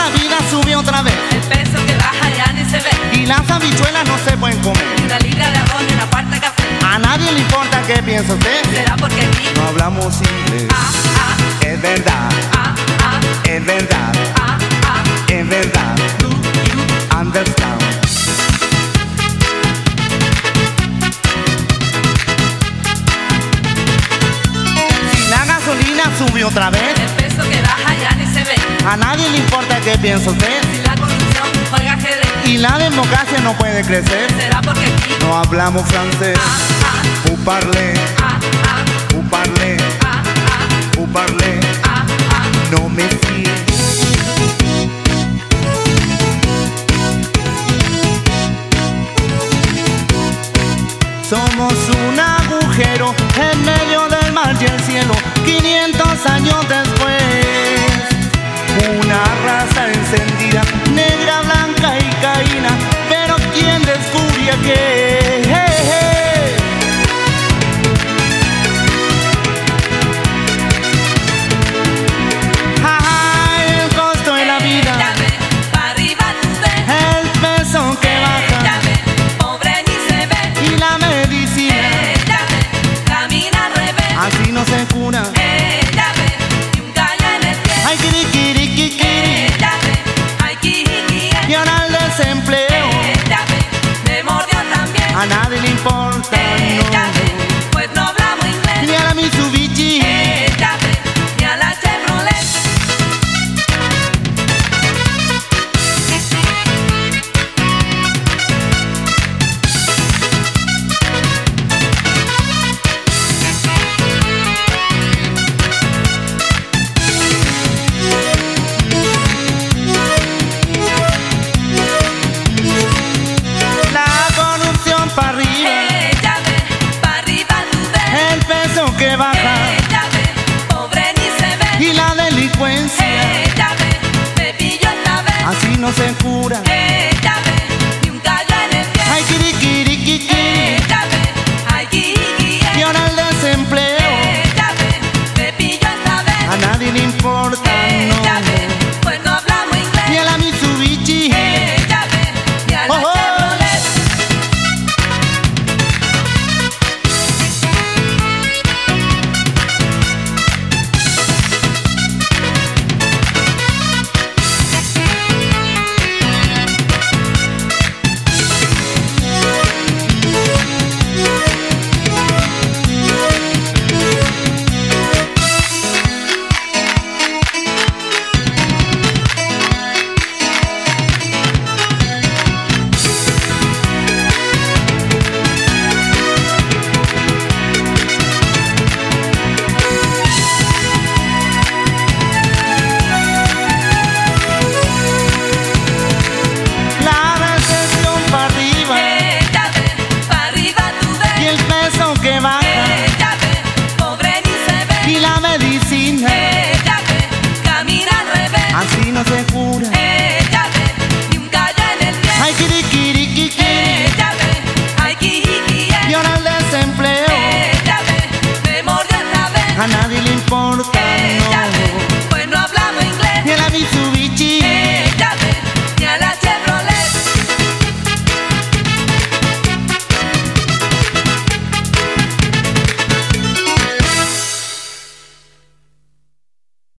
la vida subió otra vez. El peso que baja ya ni se ve. Y las habichuelas no se pueden comer. Una libra de arroz y una cuarta de café. A nadie le importa qué piensa usted. ¿Será porque aquí? No hablamos inglés. Es verdad, es verdad, es verdad. Understand. Si la gasolina subió otra vez. El peso que baja ya ni se ve. A nadie le importa qué piensa usted. Si la corrupción juega ajedrez. Y la democracia no puede crecer. ¿Será porque aquí? No hablamos francés. Vous parlez, vous parlez, vous parlez. No me fíe. Somos un agujero en medio del mar y el cielo. 500 años después, una raza encendida, negra, blanca y caína. Pero ¿quién descubría que? El costo de la vida, Pa' arriba tú ves. el peso que baja Pobre ni se ve. y la medicina, Camina al revés. así no se cura. Y un callo en el pie. Ay, kiri, Ay, quijiki, y ahora el desempleo. me mordió también. A nadie le importa, no. Pues no hablamos inglés. Ni a la Mitsubishi, Ni a la Chevrolet. la corrupción para arriba, Pa' arriba tú ves. el peso que baja Pobre ni se ve. y la delincuencia, Me pillo esta vez. así no se cura.